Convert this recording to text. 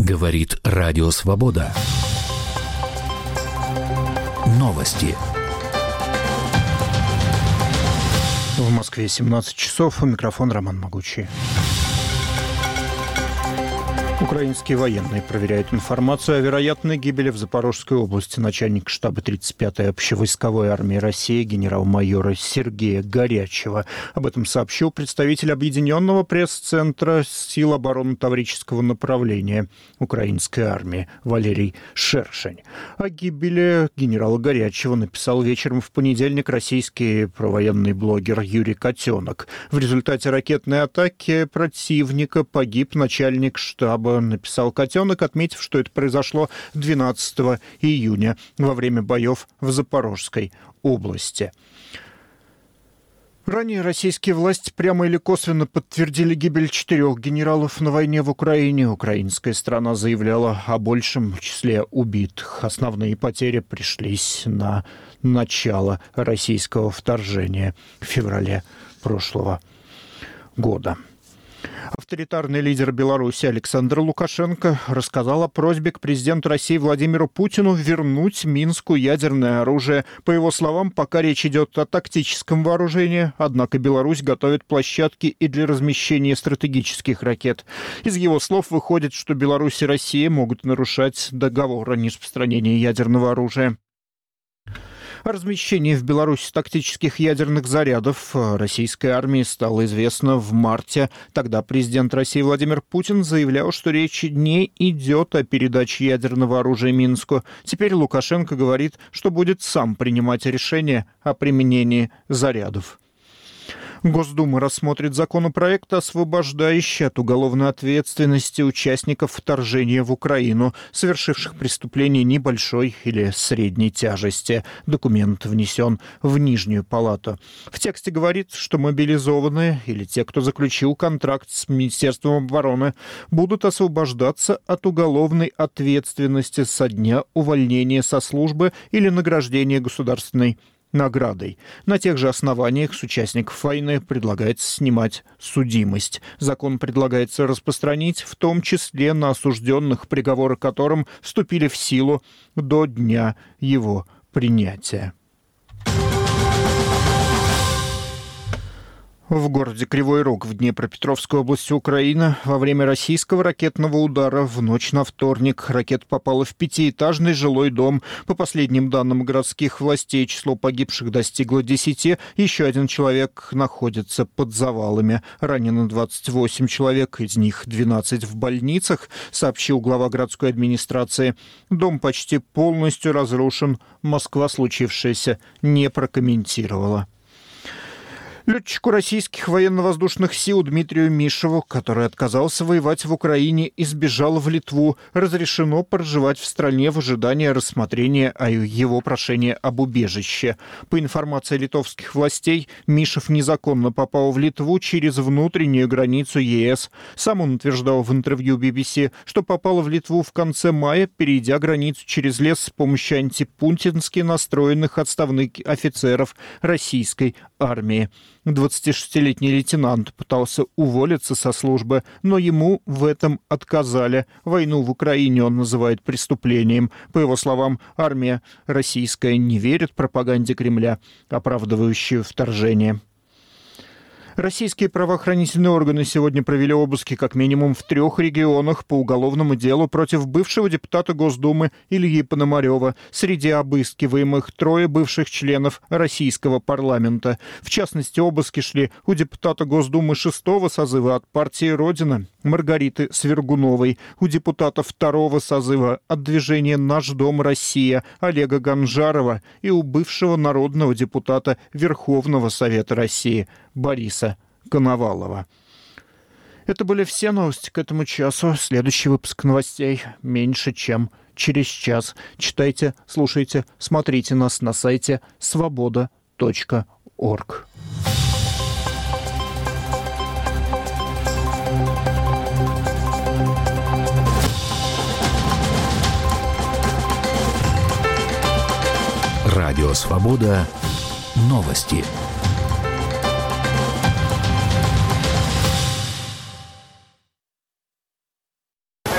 Говорит Радио Свобода. Новости. В Москве 17 часов. У микрофона Роман Могучий. Украинские военные проверяют информацию о вероятной гибели в Запорожской области начальника штаба 35-й общевойсковой армии России генерал-майора Сергея Горячева. Об этом сообщил представитель Объединенного пресс-центра сил обороны Таврического направления украинской армии Валерий Шершень. О гибели генерала Горячева написал вечером в понедельник российский провоенный блогер Юрий Котенок. В результате ракетной атаки противника погиб начальник штаба, написал Котенок, отметив, что это произошло 12 июня во время боев в Запорожской области. Ранее российские власти прямо или косвенно подтвердили гибель 4 генералов на войне в Украине. Украинская сторона заявляла о большем числе убитых. Основные потери пришлись на начало российского вторжения в феврале прошлого года. Авторитарный лидер Беларуси Александр Лукашенко рассказал о просьбе к президенту России Владимиру Путину вернуть Минску ядерное оружие. По его словам, пока речь идет о тактическом вооружении, однако Беларусь готовит площадки и для размещения стратегических ракет. Из его слов выходит, что Беларусь и Россия могут нарушать договор о нераспространении ядерного оружия. О размещении в Беларуси тактических ядерных зарядов российской армии стало известно в марте. Тогда президент России Владимир Путин заявлял, что речь не идет о передаче ядерного оружия Минску. Теперь Лукашенко говорит, что будет сам принимать решение о применении зарядов. Госдума рассмотрит законопроект, освобождающий от уголовной ответственности участников вторжения в Украину, совершивших преступления небольшой или средней тяжести. Документ внесен в Нижнюю палату. В тексте говорится, что мобилизованные или те, кто заключил контракт с Министерством обороны, будут освобождаться от уголовной ответственности со дня увольнения со службы или награждения государственной наградой. На тех же основаниях с участников войны предлагается снимать судимость. Закон предлагается распространить в том числе на осужденных, приговоры которым вступили в силу до дня его принятия. В городе Кривой Рог в Днепропетровской области Украины во время российского ракетного удара в ночь на вторник ракета попала в пятиэтажный жилой дом. По последним данным городских властей, число погибших достигло 10. Еще один человек находится под завалами. Ранено 28 человек, из них 12 в больницах, сообщил глава городской администрации. Дом почти полностью разрушен. Москва случившееся не прокомментировала. Летчику российских военно-воздушных сил Дмитрию Мишеву, который отказался воевать в Украине и сбежал в Литву, разрешено проживать в стране в ожидании рассмотрения о его прошении об убежище. По информации литовских властей, Мишев незаконно попал в Литву через внутреннюю границу ЕС. Сам он утверждал в интервью BBC, что попал в Литву в конце мая, перейдя границу через лес с помощью антипутински настроенных отставных офицеров российской армии. 26-летний лейтенант пытался уволиться со службы, но ему в этом отказали. Войну в Украине он называет преступлением. По его словам, армия российская не верит пропаганде Кремля, оправдывающей вторжение. Российские правоохранительные органы сегодня провели обыски как минимум в 3 регионах по уголовному делу против бывшего депутата Госдумы Ильи Пономарева. Среди обыскиваемых 3 бывших членов российского парламента. В частности, обыски шли у депутата Госдумы 6-го созыва от партии «Родина» Маргариты Свергуновой, у депутата 2-го созыва от движения «Наш дом Россия» Олега Ганжарова и у бывшего народного депутата Верховного Совета России Бориса Коновалова. Это были все новости к этому часу. Следующий выпуск новостей меньше, чем через час. Читайте, слушайте, смотрите нас на сайте svoboda.org. Радио Свобода. Новости.